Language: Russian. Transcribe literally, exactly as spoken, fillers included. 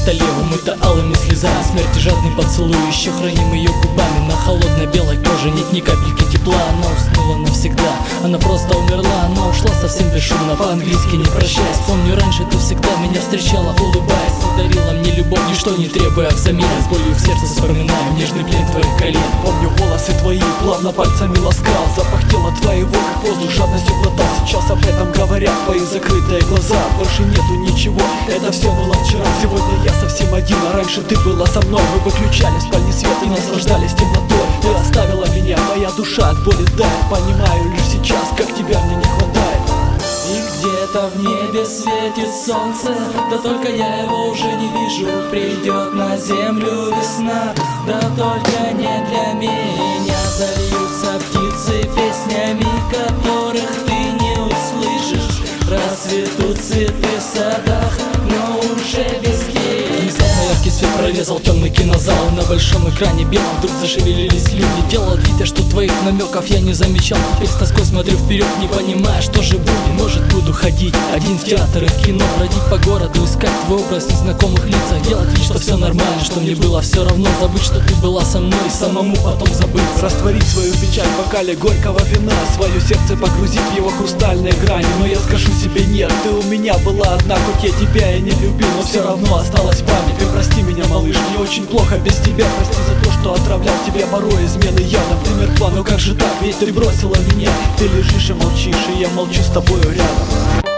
столе, умыта алыми слезами. Смерти жадный поцелуй, еще храним ее губами. На холодной белой коже нет ни капельки тепла. Она уснула навсегда, она просто умерла. Она ушла совсем бесшумно, по-английски не прощаясь. Помню, раньше ты всегда меня встречала, улыбаясь, и дарила мне любовь, ничто не требуя взамен. С болью в сердце вспоминаю нежный плен твоих колен. Помню, волосы твои плавно пальцами ласкал, запах тела твоего, как воздух, жадностью глотал. Сейчас об этом говорят твои закрытые глаза. Больше нету ничего, это все было вчера. Сегодня я совсем один, а раньше ты была со мной. Мы выключали в спальне свет и наслаждались темнотой. Ты оставила меня, моя душа от боли тает. Понимаю лишь сейчас, как тебя мне не хватает. И где-то в небе светит солнце, да только я его уже не вижу. Придет на землю весна, да только не для меня. Зальются птицы песнями, которых ты не услышишь. Расцветут цветы в садах, но уже без тебя. Внезапно яркий свет прорезал темный кинозал. На большом экране белом вдруг зашевелились люди. Делал вид, что твоих намеков я не замечал. Теперь с тоской смотрю вперед, не понимая, что же будет. Может, буду ходить один в театр и в кино, бродить по городу, искать твой образ в незнакомых лицах. Делать вид, что все нормально, что мне было все равно. Забыть, что ты была со мной, и самому потом забыть. Растворить свою печаль в бокале горького вина, свое сердце погрузить в его хрустальные грани. Но я скажу себе нет, ты у меня была одна. Хоть я тебя и не любил, но все равно осталась память. Ты прости меня, малыш, мне очень плохо без тебя. Прости за то, что отравлял тебя порой измены ядом. Ты мертва, но как же так, ведь ты бросила меня. Ты лежишь и молчишь, и я молчу с тобою рядом.